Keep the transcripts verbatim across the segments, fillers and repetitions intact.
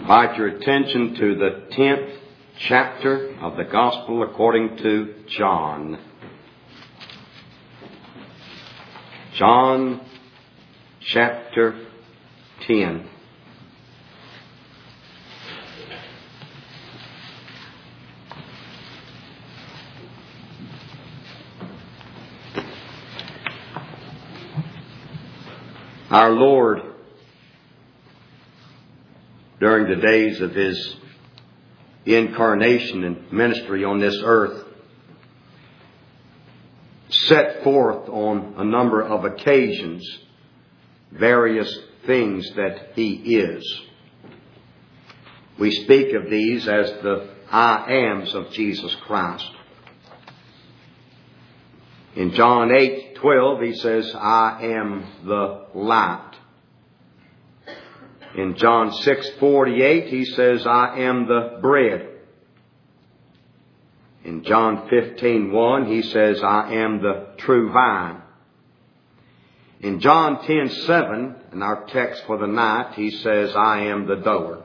Invite your attention to the tenth chapter of the Gospel according to John. John chapter ten. Our Lord, during the days of His incarnation and ministry on this earth, set forth on a number of occasions various things that He is. We speak of these as the I ams of Jesus Christ. In John eight twelve, He says, I am the light. In John six forty-eight, He says, I am the bread. In John fifteen one, He says, I am the true vine. In John ten seven, in our text for the night, He says, I am the door.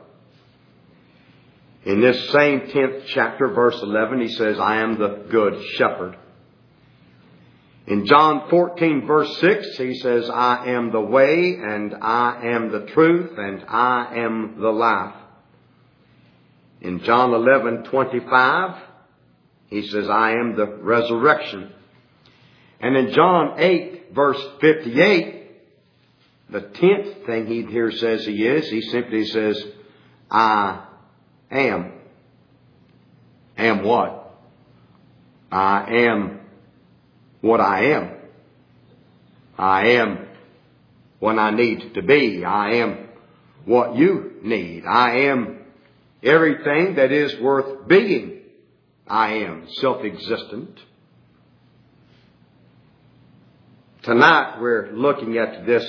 In this same tenth chapter, verse eleven, He says, I am the good shepherd. In John fourteen, verse six, He says, I am the way, and I am the truth, and I am the life. In John eleven twenty-five, He says, I am the resurrection. And in John eight, verse fifty-eight, the tenth thing He here says He is, He simply says, I am. Am what? I am what I am. I am what I need to be. I am what you need. I am everything that is worth being. I am self-existent. Tonight we're looking at this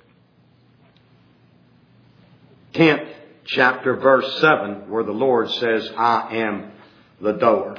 tenth chapter, verse seven, where the Lord says, I am the door.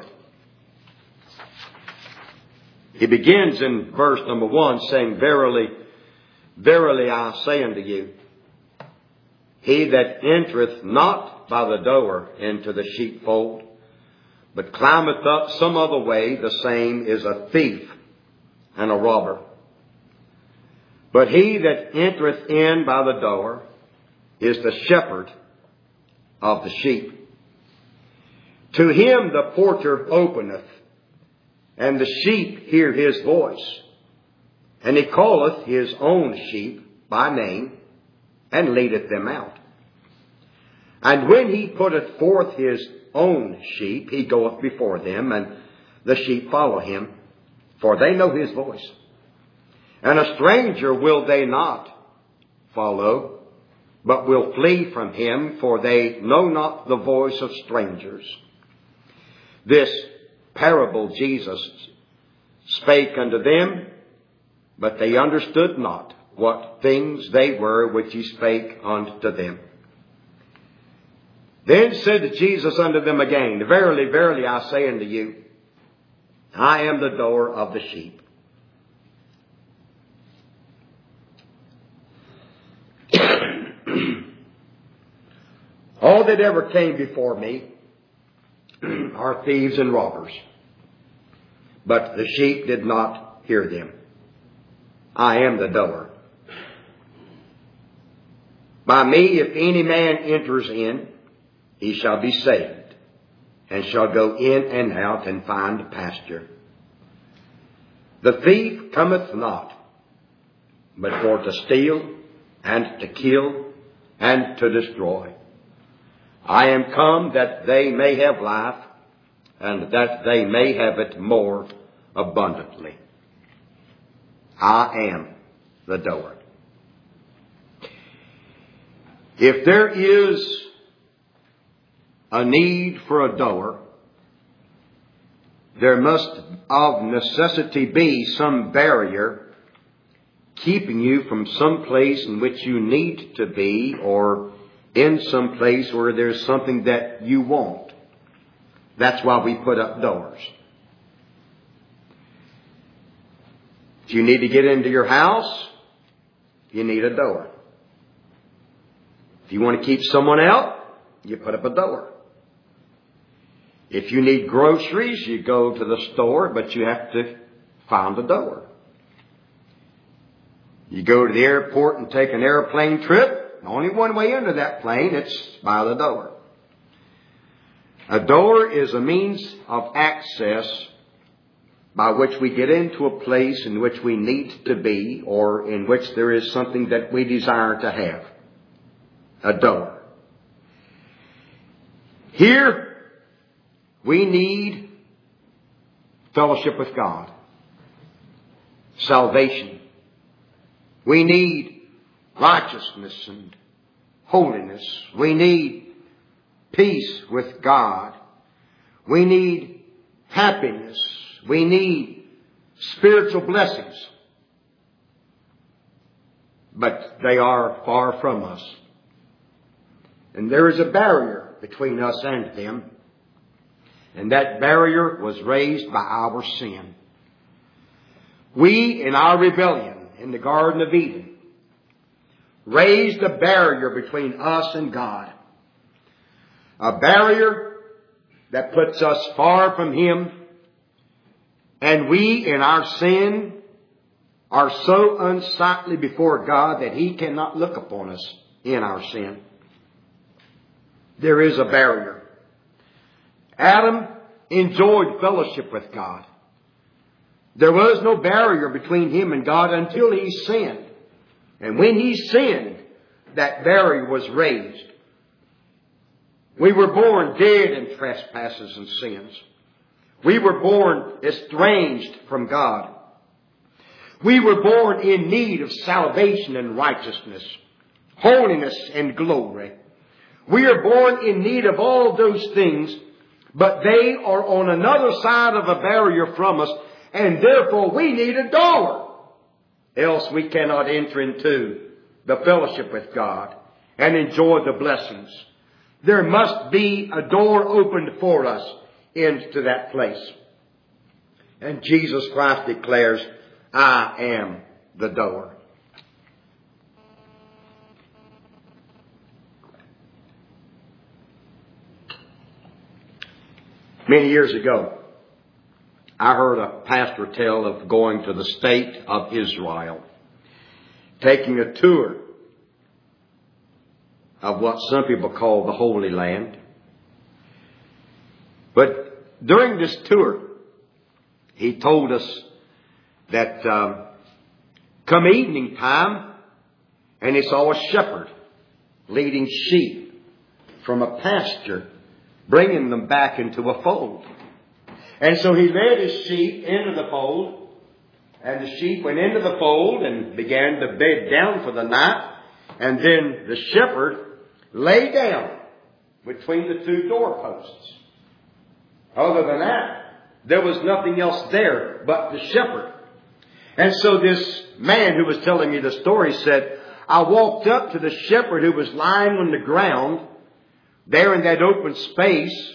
He begins in verse number one saying, Verily, verily I say unto you, he that entereth not by the door into the sheepfold, but climbeth up some other way, the same is a thief and a robber. But he that entereth in by the door is the shepherd of the sheep. To him the porter openeth, and the sheep hear his voice. And he calleth his own sheep by name, and leadeth them out. And when he putteth forth his own sheep, he goeth before them, and the sheep follow him, for they know his voice. And a stranger will they not follow, but will flee from him, for they know not the voice of strangers. This parable Jesus spake unto them, but they understood not what things they were which He spake unto them. Then said Jesus unto them again, Verily, verily, I say unto you, I am the door of the sheep. All that ever came before me are thieves and robbers, but the sheep did not hear them. I am the door. By me, if any man enters in, he shall be saved, and shall go in and out and find pasture. The thief cometh not, but for to steal, and to kill, and to destroy. I am come that they may have life, and that they may have it more abundantly. I am the door. If there is a need for a door, there must of necessity be some barrier keeping you from some place in which you need to be, or in some place where there's something that you want. That's why we put up doors. If you need to get into your house, you need a door. If you want to keep someone out, you put up a door. If you need groceries, you go to the store, but you have to find a door. You go to the airport and take an airplane trip. Only one way into that plane, it's by the door. A door is a means of access by which we get into a place in which we need to be, or in which there is something that we desire to have. A door. Here, we need fellowship with God. Salvation. We need righteousness and holiness. We need peace with God. We need happiness. We need spiritual blessings. But they are far from us. And there is a barrier between us and them. And that barrier was raised by our sin. We, in our rebellion in the Garden of Eden, raised a barrier between us and God. A barrier that puts us far from Him. And we, in our sin, are so unsightly before God that He cannot look upon us in our sin. There is a barrier. Adam enjoyed fellowship with God. There was no barrier between him and God until he sinned. And when he sinned, that barrier was raised. We were born dead in trespasses and sins. We were born estranged from God. We were born in need of salvation and righteousness, holiness and glory. We are born in need of all those things, but they are on another side of a barrier from us, and therefore we need a door. Else we cannot enter into the fellowship with God and enjoy the blessings. There must be a door opened for us into that place. And Jesus Christ declares, I am the door. Many years ago, I heard a pastor tell of going to the state of Israel, taking a tour of what some people call the Holy Land. But during this tour, he told us that um, come evening time, and he saw a shepherd leading sheep from a pasture, bringing them back into a fold. And so he led his sheep into the fold, and the sheep went into the fold and began to bed down for the night. And then the shepherd lay down between the two doorposts. Other than that, there was nothing else there but the shepherd. And so this man who was telling me the story said, I walked up to the shepherd who was lying on the ground there in that open space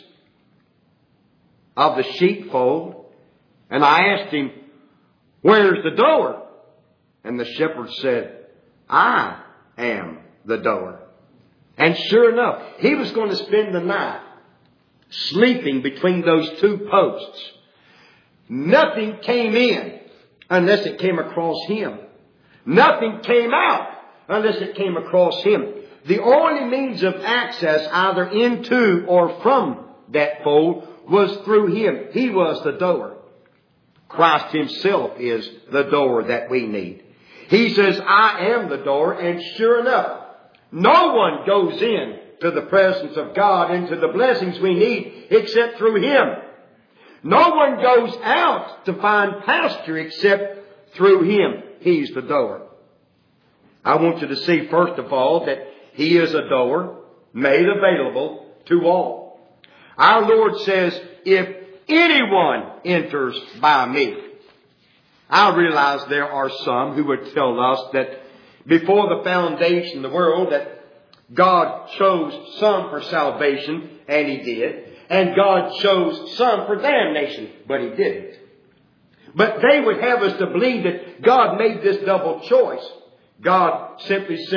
of the sheepfold, and I asked him, where's the door? And the shepherd said, I am the door. And sure enough, he was going to spend the night sleeping between those two posts. Nothing came in unless it came across him. Nothing came out unless it came across him. The only means of access either into or from that fold was through him. He was the door. Christ himself is the door that we need. He says, I am the door, and sure enough, no one goes in to the presence of God and to the blessings we need except through him. No one goes out to find pasture except through him. He's the door. I want you to see, first of all, that he is a door made available to all. Our Lord says, if anyone enters by me. I realize there are some who would tell us that before the foundation of the world that God chose some for salvation, and he did. And God chose some for damnation, but he didn't. But they would have us to believe that God made this double choice. God simply said,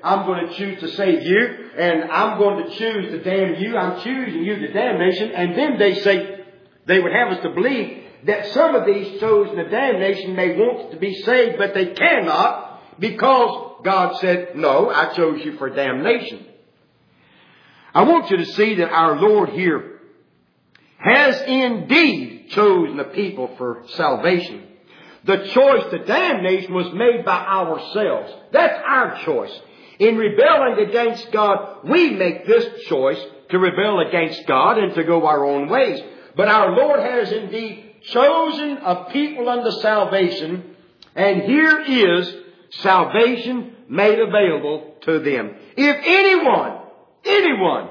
I'm going to choose to save you, and I'm going to choose to damn you. I'm choosing you to damnation. And then they say, they would have us to believe that some of these chosen to damnation may want to be saved, but they cannot, because God said, no, I chose you for damnation. I want you to see that our Lord here has indeed chosen the people for salvation. The choice to damnation was made by ourselves. That's our choice. In rebelling against God, we make this choice to rebel against God and to go our own ways. But our Lord has indeed chosen a people unto salvation, and here is salvation made available to them. If anyone, anyone,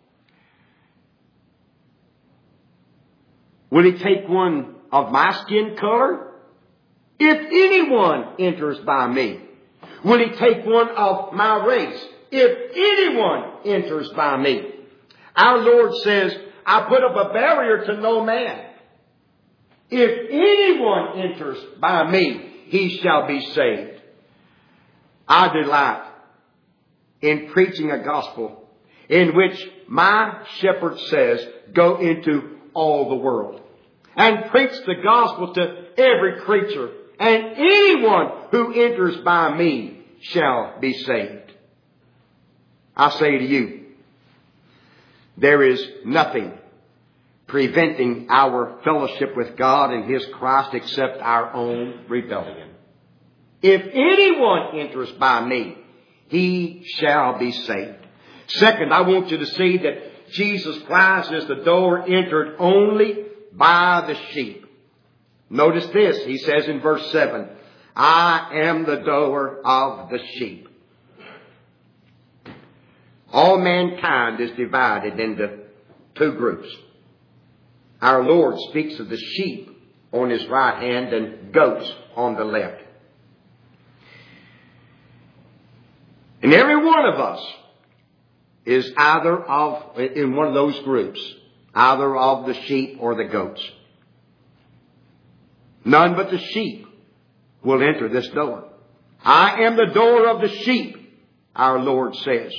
will he take one of my skin color? If anyone enters by me, will he take one of my race? If anyone enters by me. Our Lord says, I put up a barrier to no man. If anyone enters by me, he shall be saved. I delight in preaching a gospel in which my shepherd says, go into all the world and preach the gospel to every creature, and anyone who enters by me shall be saved. I say to you, there is nothing preventing our fellowship with God and His Christ except our own rebellion. If anyone enters by me, he shall be saved. Second, I want you to see that Jesus Christ is the door entered only by the sheep. Notice this, he says in verse seven, I am the door of the sheep. All mankind is divided into two groups. Our Lord speaks of the sheep on His right hand and goats on the left. And every one of us is either of, in one of those groups, either of the sheep or the goats. None but the sheep will enter this door. I am the door of the sheep, our Lord says.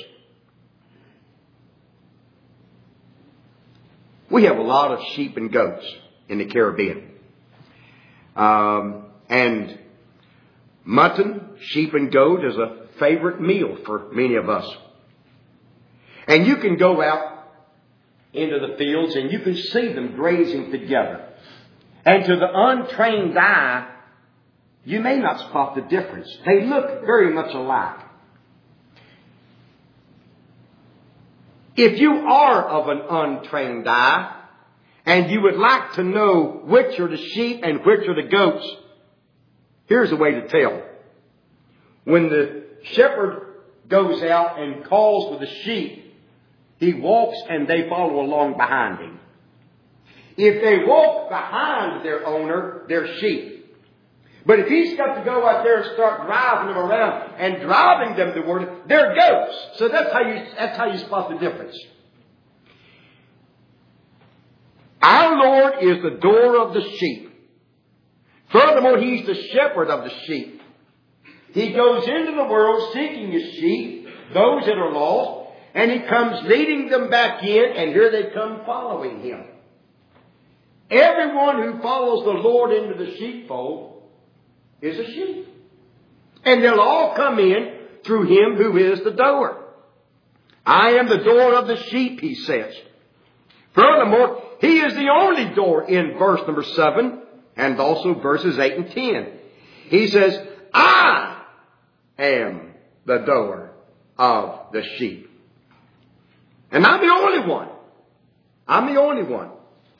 We have a lot of sheep and goats in the Caribbean. Um, and mutton, sheep and goat is a favorite meal for many of us. And you can go out into the fields and you can see them grazing together. And to the untrained eye, you may not spot the difference. They look very much alike. If you are of an untrained eye, and you would like to know which are the sheep and which are the goats, here's a way to tell. When the shepherd goes out and calls for the sheep, he walks and they follow along behind him. If they walk behind their owner, they're sheep. But if he's got to go out there and start driving them around and driving them toward, they're goats. So that's how you, that's how you spot the difference. Our Lord is the door of the sheep. Furthermore, He's the shepherd of the sheep. He goes into the world seeking His sheep, those that are lost, and He comes leading them back in, and here they come following Him. Everyone who follows the Lord into the sheepfold is a sheep. And they'll all come in through Him who is the door. I am the door of the sheep, He says. Furthermore, He is the only door in verse number seven and also verses eight and ten. He says, I am the door of the sheep. And I'm the only one. I'm the only one.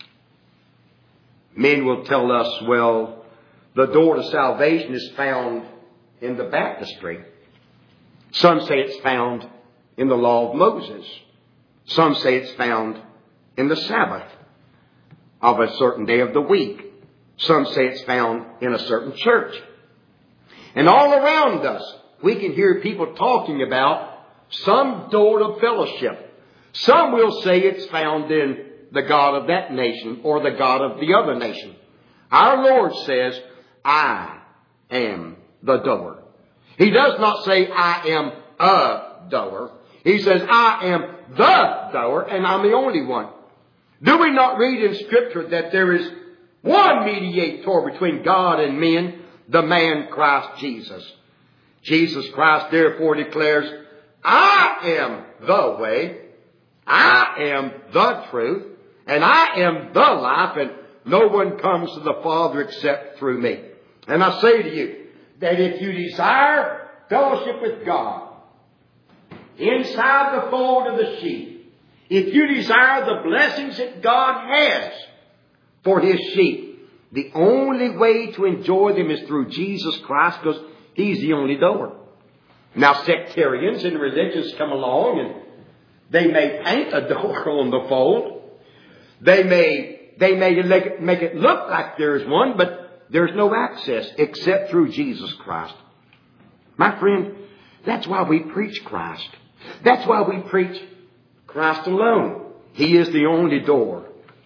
Men will tell us, well, the door to salvation is found in the baptistry. Some say it's found in the law of Moses. Some say it's found in the Sabbath of a certain day of the week. Some say it's found in a certain church. And all around us, we can hear people talking about some door of fellowship. Some will say it's found in the God of that nation or the God of the other nation. Our Lord says, I am the door. He does not say, I am a door. He says, I am the door, and I'm the only one. Do we not read in Scripture that there is one mediator between God and men, the man Christ Jesus? Jesus Christ therefore declares, I am the way, I am the truth, and I am the life, and no one comes to the Father except through me. And I say to you that if you desire fellowship with God inside the fold of the sheep, if you desire the blessings that God has for His sheep, the only way to enjoy them is through Jesus Christ, because He's the only door. Now sectarians and religions come along and they may paint a door on the fold. They may, they may make it, make it look like there's one, but there's no access except through Jesus Christ. My friend, that's why we preach Christ. That's why we preach Christ alone. He is the only door.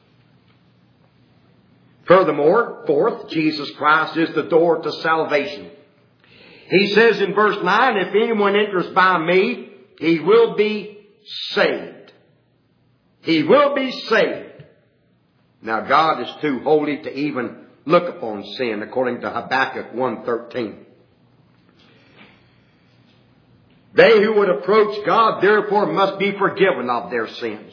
Furthermore, fourth, Jesus Christ is the door to salvation. He says in verse nine, if anyone enters by me, he will be saved. He will be saved. Now God is too holy to even look upon sin, according to Habakkuk one thirteen. They who would approach God, therefore, must be forgiven of their sins.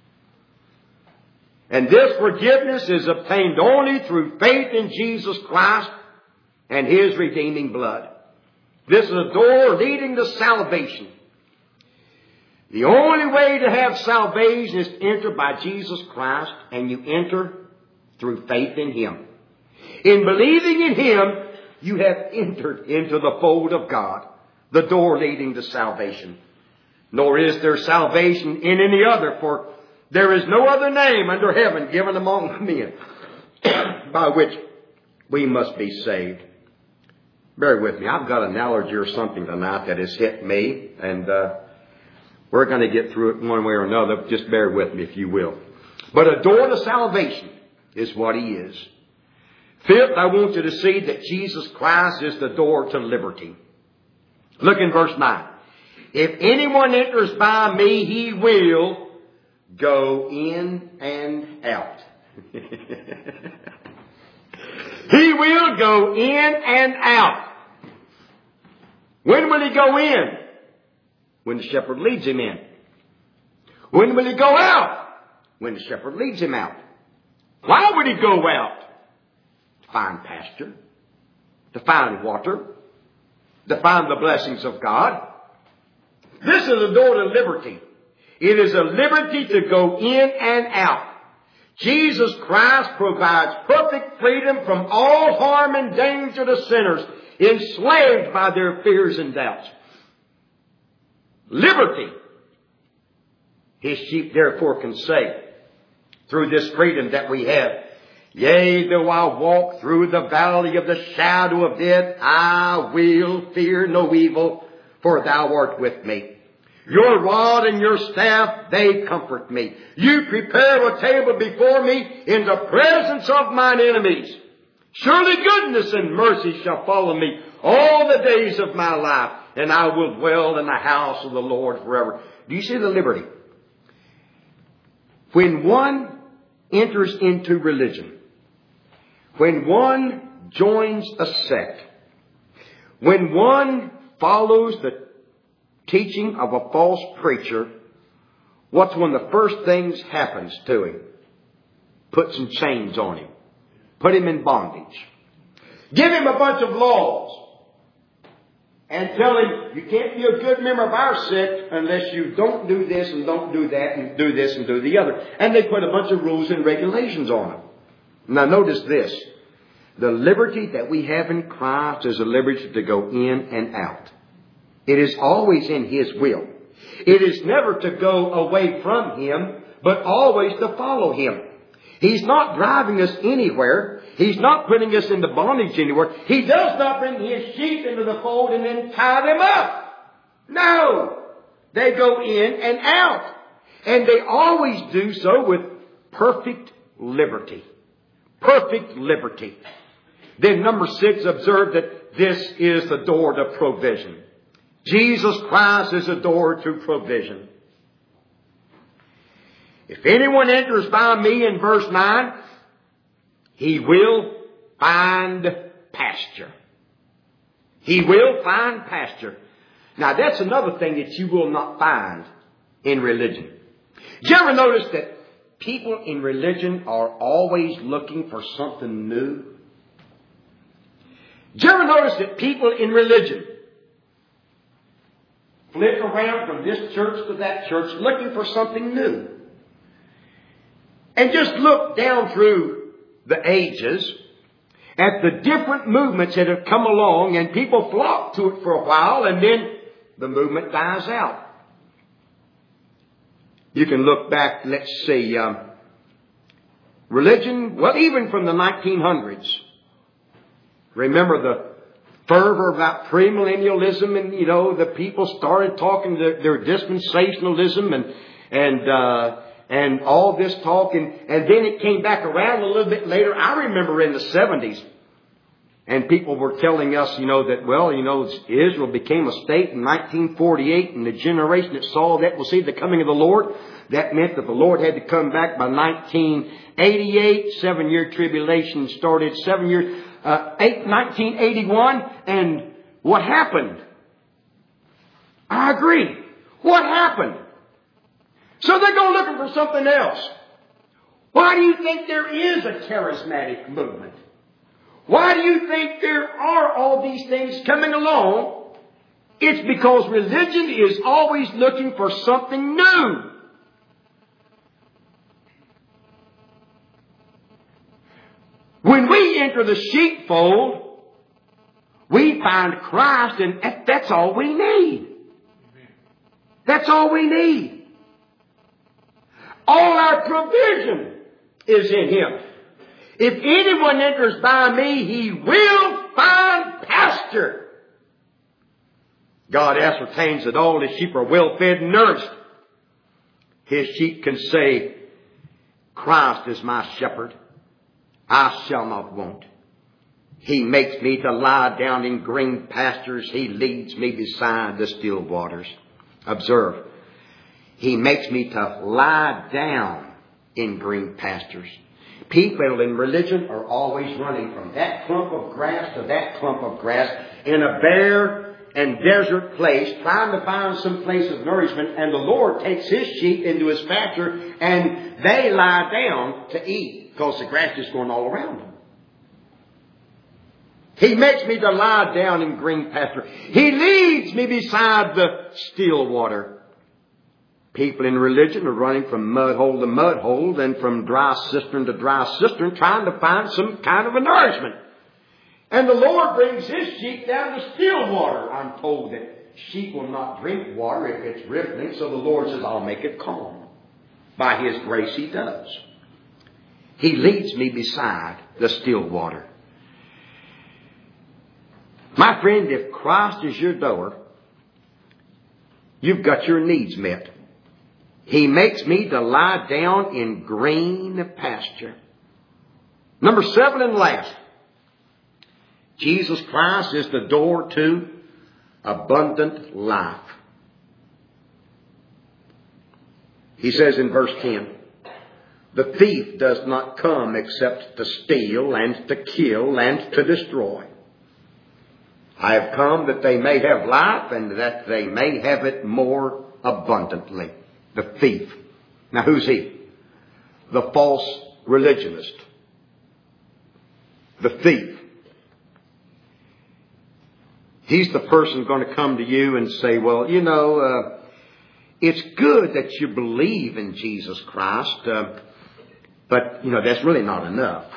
And this forgiveness is obtained only through faith in Jesus Christ and His redeeming blood. This is a door leading to salvation. The only way to have salvation is to enter by Jesus Christ, and you enter through faith in Him. In believing in Him, you have entered into the fold of God, the door leading to salvation. Nor is there salvation in any other, for there is no other name under heaven given among men by which we must be saved. Bear with me. I've got an allergy or something tonight that has hit me, and uh, we're going to get through it one way or another. Just bear with me if you will. But a door to salvation is what He is. Fifth, I want you to see that Jesus Christ is the door to liberty. Look in verse nine. If anyone enters by me, he will go in and out. He will go in and out. When will he go in? When the shepherd leads him in. When will he go out? When the shepherd leads him out. Why would he go out? To find pasture, to find water, to find the blessings of God. This is a door to liberty. It is a liberty to go in and out. Jesus Christ provides perfect freedom from all harm and danger to sinners enslaved by their fears and doubts. Liberty. His sheep therefore can say, through this freedom that we have, yea, though I walk through the valley of the shadow of death, I will fear no evil, for thou art with me. Your rod and your staff, they comfort me. You prepare a table before me in the presence of mine enemies. Surely goodness and mercy shall follow me all the days of my life, and I will dwell in the house of the Lord forever. Do you see the liberty? When one enters into religion, when one joins a sect, when one follows the teaching of a false preacher, what's one of the first things happens to him? Put some chains on him. Put him in bondage. Give him a bunch of laws. And tell him, you can't be a good member of our sect unless you don't do this and don't do that and do this and do the other. And they put a bunch of rules and regulations on him. Now notice this. The liberty that we have in Christ is a liberty to go in and out. It is always in His will. It is never to go away from Him, but always to follow Him. He's not driving us anywhere. He's not putting us into bondage anywhere. He does not bring His sheep into the fold and then tie them up. No. They go in and out. And they always do so with perfect liberty. Perfect liberty. Then number six, observe that this is the door to provision. Jesus Christ is a door to provision. If anyone enters by me, in verse nine, he will find pasture. He will find pasture. Now that's another thing that you will not find in religion. Did you ever notice that people in religion are always looking for something new? Did you ever notice that people in religion flick around from this church to that church looking for something new? And just look down through the ages at the different movements that have come along, and people flock to it for a while, and then the movement dies out. You can look back, let's see, um, religion, well, even from the nineteen hundreds. Remember the fervor about premillennialism, and, you know, the people started talking their, their dispensationalism and, and, uh, and all this talk, and, and then it came back around a little bit later. I remember in the seventies, and people were telling us, you know, that, well, you know, Israel became a state in nineteen forty-eight, and the generation that saw that will see the coming of the Lord. That meant that the Lord had to come back by nineteen eighty-eight. Seven-year tribulation started seven years, uh, eight, nineteen eighty-one. And what happened? I agree. What happened? So they go looking for something else. Why do you think there is a charismatic movement? Why do you think there are all these things coming along? It's because religion is always looking for something new. When we enter the sheepfold, we find Christ, and that's all we need. That's all we need. All our provision is in Him. If anyone enters by me, he will find pasture. God ascertains that all His sheep are well fed and nourished. His sheep can say, Christ is my shepherd. I shall not want. He makes me to lie down in green pastures. He leads me beside the still waters. Observe. He makes me to lie down in green pastures. People in religion are always running from that clump of grass to that clump of grass in a bare and desert place, trying to find some place of nourishment. And the Lord takes His sheep into His pasture, and they lie down to eat because the grass is going all around them. He makes me to lie down in green pasture. He leads me beside the still water. People in religion are running from mud hole to mud hole, and from dry cistern to dry cistern, trying to find some kind of a nourishment. And the Lord brings His sheep down to still water. I'm told that sheep will not drink water if it's rippling, so the Lord says, I'll make it calm. By His grace He does. He leads me beside the still water. My friend, if Christ is your door, you've got your needs met. He makes me to lie down in green pasture. Number seven and last. Jesus Christ is the door to abundant life. He says in verse ten, the thief does not come except to steal and to kill and to destroy. I have come that they may have life and that they may have it more abundantly. The thief. Now who's he? The false religionist. The thief. He's the person going to come to you and say, well, you know, uh, it's good that you believe in Jesus Christ, uh, but, you know, that's really not enough.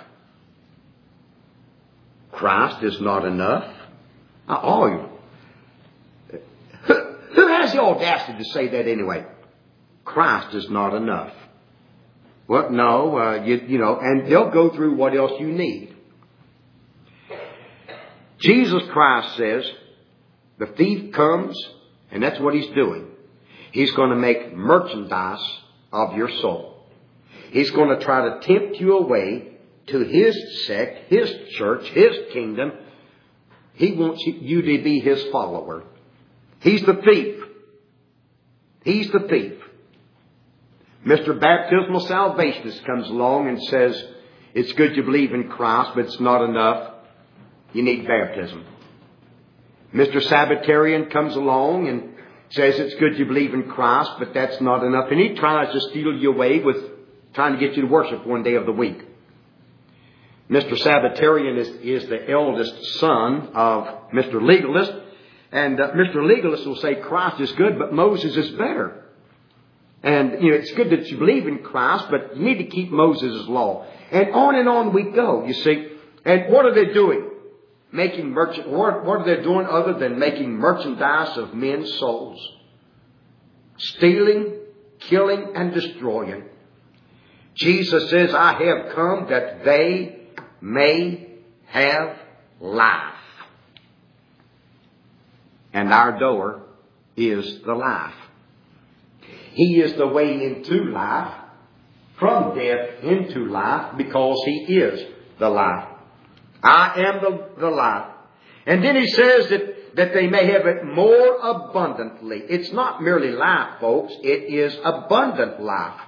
Christ is not enough. Oh, who, who has the audacity to say that anyway? Christ is not enough. Well, no, uh, you, you know, and they'll go through what else you need. Jesus Christ says, the thief comes, and that's what he's doing. He's going to make merchandise of your soul. He's going to try to tempt you away to his sect, his church, his kingdom. He wants you to be his follower. He's the thief. He's the thief. Mister Baptismal Salvationist comes along and says, it's good you believe in Christ, but it's not enough. You need baptism. Mister Sabbatarian comes along and says it's good you believe in Christ, but that's not enough. And he tries to steal you away with trying to get you to worship one day of the week. Mister Sabbatarian is, is the eldest son of Mister Legalist. And uh, Mister Legalist will say Christ is good, but Moses is better. And, you know, it's good that you believe in Christ, but you need to keep Moses' law. And on and on we go, you see. And what are they doing? Making merchant. What, what are they doing other than making merchandise of men's souls? Stealing, killing, and destroying. Jesus says, I have come that they may have life. And our door is the life. He is the way into life, from death into life, because He is the life. I am the, the life. And then He says that, that they may have it more abundantly. It's not merely life, folks. It is abundant life.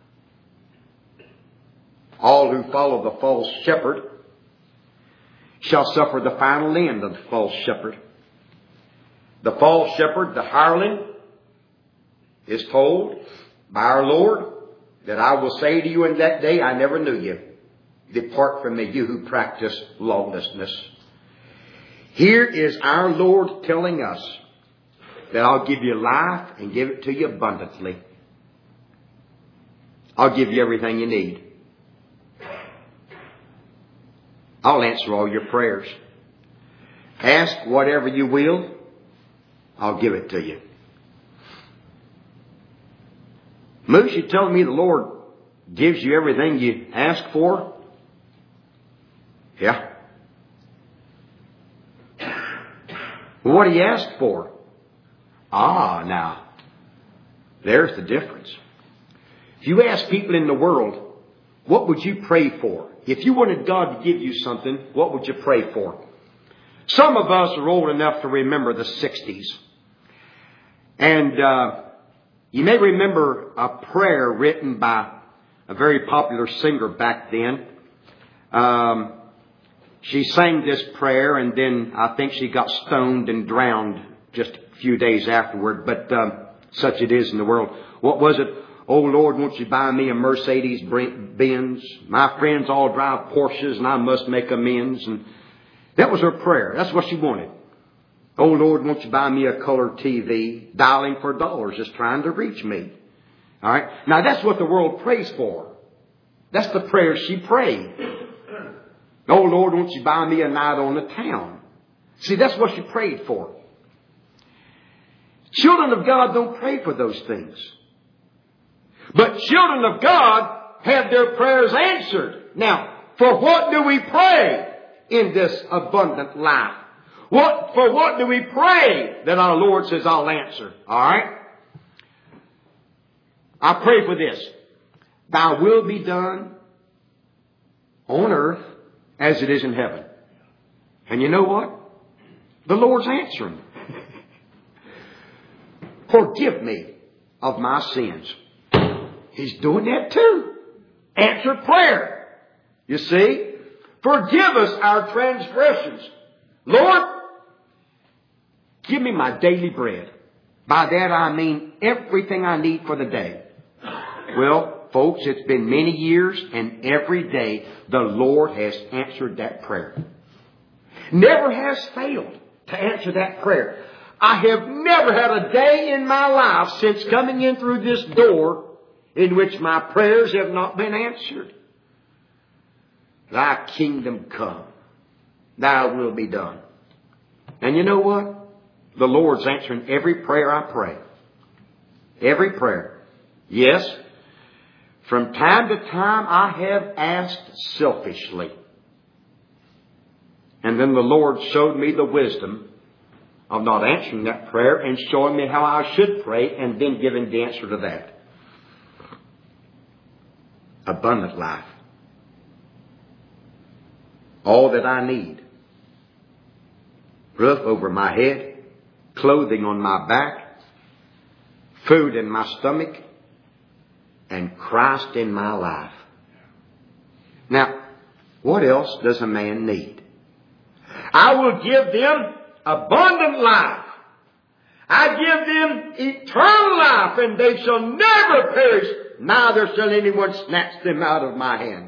All who follow the false shepherd shall suffer the final end of the false shepherd. The false shepherd, the hireling, is told by our Lord that I will say to you in that day, I never knew you. Depart from me, you who practice lawlessness. Here is our Lord telling us that I'll give you life and give it to you abundantly. I'll give you everything you need. I'll answer all your prayers. Ask whatever you will. I'll give it to you. Moose, you telling me the Lord gives you everything you ask for? Yeah. Well, what do you ask for? Ah, now, there's the difference. If you ask people in the world, what would you pray for? If you wanted God to give you something, what would you pray for? Some of us are old enough to remember the sixties. And uh, you may remember a prayer written by a very popular singer back then. Um, she sang this prayer, and then I think she got stoned and drowned just a few days afterward. But um, such it is in the world. What was it? Oh, Lord, won't you buy me a Mercedes Benz? My friends all drive Porsches, and I must make amends. And that was her prayer. That's what she wanted. Oh, Lord, won't you buy me a color T V? Dialing for dollars, just trying to reach me. All right. Now, that's what the world prays for. That's the prayer she prayed. Oh, Lord, won't you buy me a night on the town? See, that's what she prayed for. Children of God don't pray for those things. But children of God have their prayers answered. Now, for what do we pray in this abundant life? What, for what do we pray that our Lord says, I'll answer? All right? I pray for this. Thy will be done on earth as it is in heaven. And you know what? The Lord's answering. Forgive me of my sins. He's doing that too. Answer prayer. You see? Forgive us our transgressions. Lord, give me my daily bread. By that I mean everything I need for the day. Well, folks, it's been many years, and every day the Lord has answered that prayer. Never has failed to answer that prayer. I have never had a day in my life since coming in through this door in which my prayers have not been answered. Thy kingdom come. Thy will be done. And you know what? The Lord's answering every prayer I pray. Every prayer. Yes, from time to time I have asked selfishly. And then the Lord showed me the wisdom of not answering that prayer and showing me how I should pray and then giving the answer to that. Abundant life. All that I need. Roof over my head, clothing on my back, food in my stomach, and Christ in my life. Now, what else does a man need? I will give them abundant life. I give them eternal life, and they shall never perish, neither shall anyone snatch them out of my hand.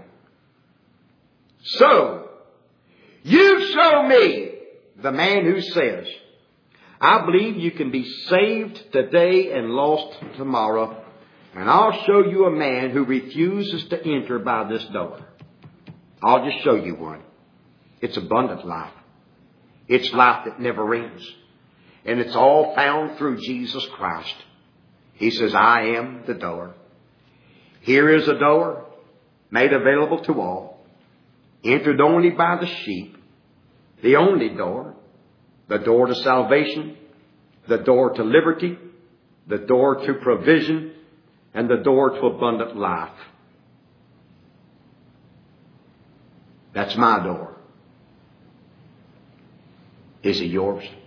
So, you show me the man who says, I believe you can be saved today and lost tomorrow, and I'll show you a man who refuses to enter by this door. I'll just show you one. It's abundant life. It's life that never ends. And it's all found through Jesus Christ. He says, I am the door. Here is a door made available to all, entered only by the sheep, the only door, the door to salvation, the door to liberty, the door to provision, and the door to abundant life. That's my door. Is it yours?